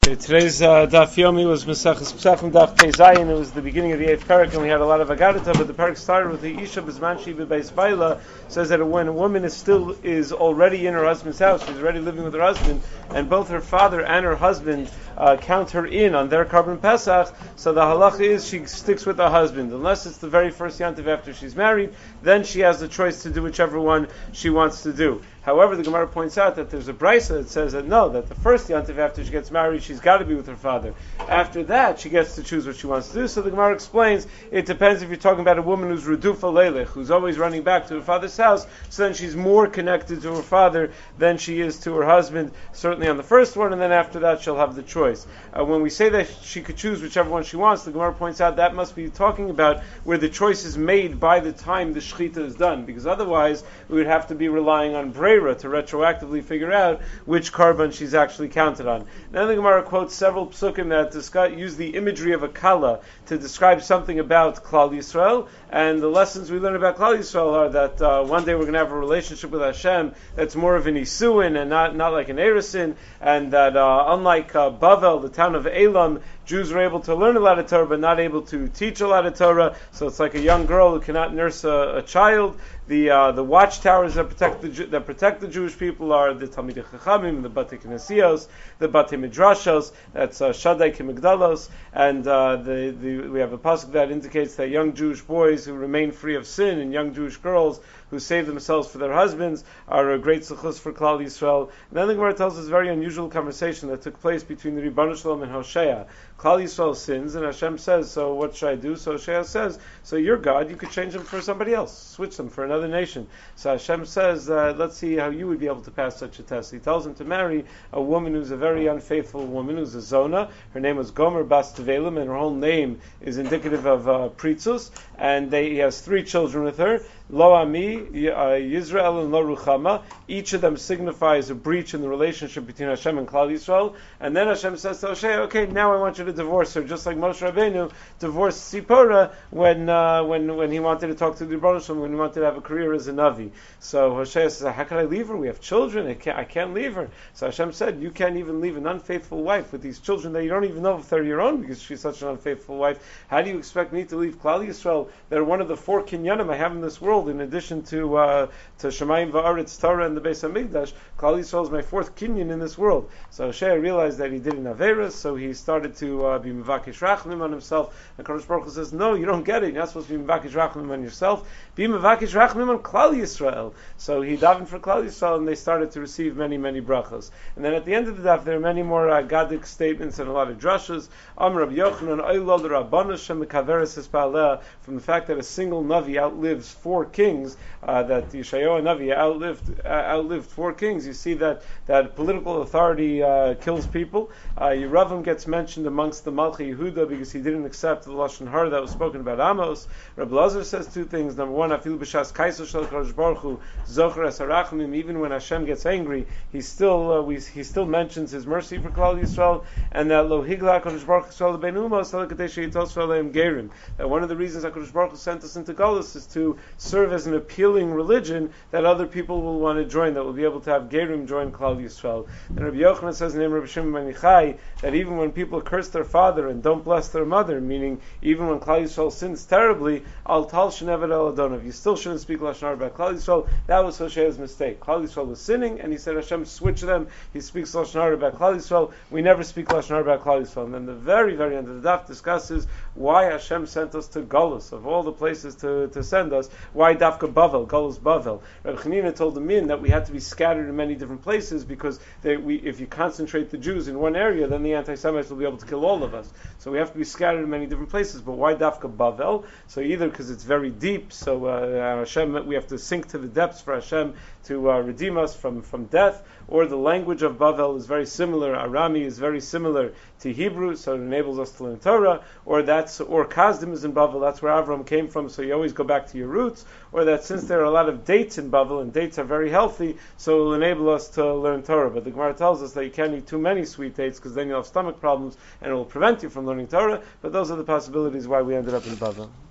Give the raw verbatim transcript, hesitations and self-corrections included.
Okay, today's uh, Daf Yomi was Mesachas Pesachim Daf Pei Zayin. It was the beginning of the eighth parak, and we had a lot of Agadata, but the parak started with the Isha B'zman She B'beis Baila, says that when a woman is still is already in her husband's house, she's already living with her husband, and both her father and her husband uh, count her in on their Karban Pesach, so the halacha is she sticks with her husband. Unless it's the very first yantiv after she's married, then she has the choice to do whichever one she wants to do. However, the Gemara points out that there's a brisa that says that no, that the first yantiv after she gets married, she's got to be with her father. After that, she gets to choose what she wants to do. So the Gemara explains it depends if you're talking about a woman who's redufa leilech, who's always running back to her father's house. So then she's more connected to her father than she is to her husband. Certainly on the first one, and then after that, she'll have the choice. Uh, when we say that she could choose whichever one she wants, the Gemara points out that must be talking about where the choice is made by the time the shechita is done, because otherwise we would have to be relying on breira to retroactively figure out which karban she's actually counted on. Now the Gemara quotes several psukim that discuss, use the imagery of a kala to describe something about Klal Yisrael, and the lessons we learn about Klal Yisrael are that uh, one day we're going to have a relationship with Hashem that's more of an isuin and not, not like an erisin, and that uh, unlike uh, Bavel, the town of Elam, Jews are able to learn a lot of Torah but not able to teach a lot of Torah, so it's like a young girl who cannot nurse a, a child. The uh, the watchtowers that protect the that protect the Jewish people are the Talmidei Chachamim, the Batei Knesios, the Batei Midrashos. That's uh, Shaddai Kimigdalos, and uh, the, the we have a pasuk that indicates that young Jewish boys who remain free of sin and young Jewish girls who save themselves for their husbands are a great zechus for Klal Yisrael. And then the Gemara tells us a very unusual conversation that took place between the Ribbon Shalom and Hosea. Klal Yisrael sins, and Hashem says, "So what should I do?" So Hosea says, "So you're God, you could change them for somebody else, switch them for another nation." So Hashem says, uh, "Let's see how you would be able to pass such a test." He tells him to marry a woman who's a very unfaithful woman, who's a zona. Her name was Gomer Bas Tevelim, and her whole name is indicative of uh, Pritzus. And they, he has three children with her. Lo Ami, Yisrael, and Lo Ruchama. Each of them signifies a breach in the relationship between Hashem and Klal Yisrael. And then Hashem says to Hosea, "Okay, now I want you to divorce her," just like Moshe Rabbeinu divorced Sipporah when uh, when when he wanted to talk to the Rebbeinu Shalom, when he wanted to have a career as a Navi. So Hosea says, "How can I leave her? We have children. I can't, I can't leave her." So Hashem said, "You can't even leave an unfaithful wife with these children that you don't even know if they're your own because she's such an unfaithful wife. How do you expect me to leave Klal Yisrael? They're one of the four kinyanim I have in this world, in addition to uh, to Shemayim Va'aretz, Torah, and the Beis Hamikdash. Klal Yisrael is my fourth kinyan in this world." So Hosea realized that he did an Averis, so he started to uh, be Mevakesh Rachmanim on himself. And Kadosh Baruch Hu says, "No, you don't get it. You're not supposed to be Mevakesh Rachmanim on yourself. Be Mevakesh Rachmanim on Klal Yisrael." So he davened for Klal Yisrael, and they started to receive many, many brachos. And then at the end of the daf, there are many more uh, Gadic statements and a lot of drashas. Am Rabbi Yochanan Oilol Rabbanu Shem Mekaveres Hispaleh, from the fact that a single Navi outlives four kings, uh, that Yeshayahu Navi outlived uh, outlived four kings. You see that that political authority uh, kills people. Uh, Yeravam gets mentioned amongst the Malchi Yehuda because he didn't accept the Lashon Hara that was spoken about Amos. Rabbi Lazar says two things. Number one, Afil b'shas kaiso shel Kadosh Baruch Hu zocher es harachmim. Even when Hashem gets angry, he still uh, we, he still mentions his mercy for Klal Yisrael, and that lo higla Kadosh Baruch Hu Yisrael ben umos halakadei sheyitos v'aleim gerim. That one of the reasons that Kadosh Baruch Hu sent us into Galus is to serve as an appealing religion that other people will want to join, that will be able to have gerim join Klal Yisrael. And Rabbi Yochanan says in the name of Rabbi Shimon ben Yochai that even when people curse their father and don't bless their mother, meaning even when Klal Yisrael sins terribly, al tal shenevet el adonov, you still shouldn't speak lashon hara about Klal Yisrael. That was Hoshea's mistake. Klal Yisrael was sinning, and he said Hashem switch them. He speaks lashon hara about Klal Yisrael. We never speak lashon hara about Klal Yisrael. And then the very, very end of the daf discusses why Hashem sent us to Galus, of all the places to, to send us. Why Dafka Bavel, Galus Bavel? Reb Chanina told the min that we had to be scattered in many different places because they, we, if you concentrate the Jews in one area, then the anti-Semites will be able to kill all of us. So we have to be scattered in many different places. But why Dafka Bavel? So either because it's very deep, so uh, Hashem, we have to sink to the depths for Hashem to uh, redeem us from, from death, or the language of Bavel is very similar. Arami is very similar to Hebrew, so it enables us to learn Torah, or that's or Kazdim is in Bavel, that's where Avram came from, so you always go back to your roots, or that since there are a lot of dates in Bavel, and dates are very healthy, so it will enable us to learn Torah. But the Gemara tells us that you can't eat too many sweet dates, because then you'll have stomach problems, and it will prevent you from learning Torah, but those are the possibilities why we ended up in Bavel.